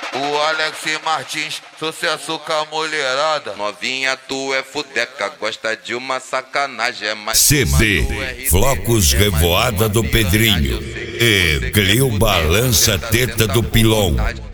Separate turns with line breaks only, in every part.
O Alex Martins, sucesso com a mulherada.
Novinha, tu é fudeca, gosta de uma sacanagem. É mais
CD, Flocos Revoada do Pedrinho e Cleo Balança Teta do Pilon.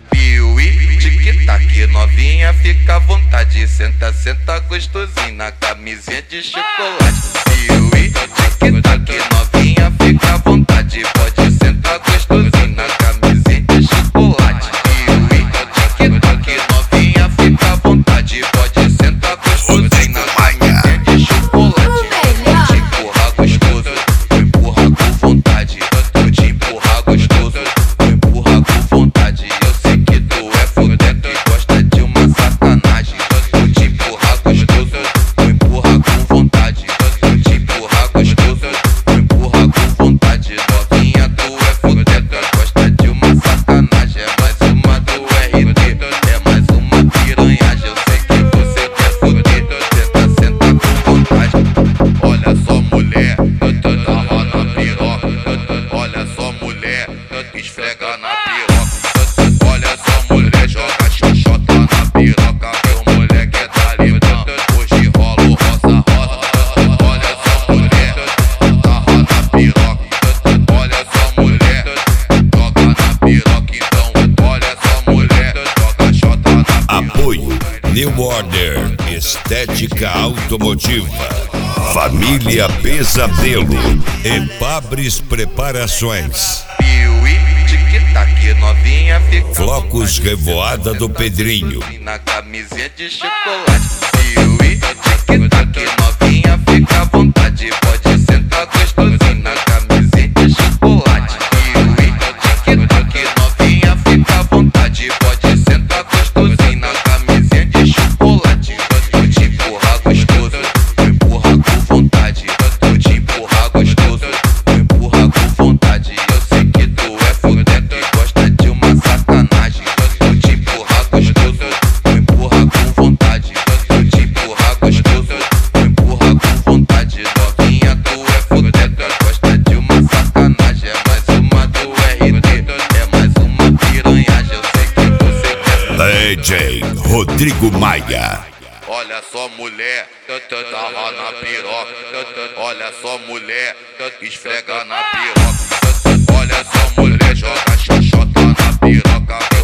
Piuí, tic-tac, novinha, fica à vontade. Senta, senta gostosinho na camisinha de chocolate. Piuí, tic-tac, novinha, fica à vontade. Pode sentar gostosinho na camisinha de chocolate. Piuí, tic-tac, novinha, fica à vontade. Pode sentar gostosinho na camisinha de chocolate. Vou te empurrar gostoso, vou empurrar com vontade. Vou te empurrar gostoso, vou empurrar com vontade. Eu sei que tu é fudeca e gosta de uma sacanagem. Vou te empurrar gostoso, vou empurrar com vontade. Vou te empurrar gostoso, vou empurrar com vontade. Novinha, tu é fudeca, gosta de uma sacanagem. É mais uma do RT, é mais uma piranhagem. Eu sei que você quer fuder, senta, senta com vontade. Olha só, mulher, sarra na piroca. Olha só, mulher, esfrega na piroca. Olha só, mulher, joga xoxota na piroca. Meu moleque é talibã, hoje rola o rosa-rosa. Olha só, mulher, sarra na piroca. Olha só, mulher, joga na piroca. Então, olha só, mulher, joga xota na piroca.
Apoio New Order Estética Automotiva, Família Pesadelo e Pabres Preparações.
Piuí, tic-tac, novinha, fica
Flocos Revoada do Pedrinho.
na camisinha de chocolate. Piuí, tic-tac, novinha, fica à vontade. Pode sentar gostosinho na camisinha de chocolate. Piuí, tic-tac, novinha, fica à vontade. Pode sentar gostosinho na camisinha de chocolate. Vou te empurrar gostoso, vou empurrar com vontade. Vou te empurrar gostoso, vou empurrar com vontade. Eu sei que tu é fudeca e gosta de uma sacanagem. Vou te empurrar gostoso, vou empurrar com vontade. Vou te empurrar gostoso, vou empurrar com vontade. Novinha, tu é fudeca, gosta de uma sacanagem. É mais uma do RT, é mais uma piranhagem. Eu sei que você quer
DJ Rodrigo Maia.
Olha só, mulher, sarra na piroca. Olha só, mulher, esfrega na piroca. Olha só, mulher, joga xoxota na piroca.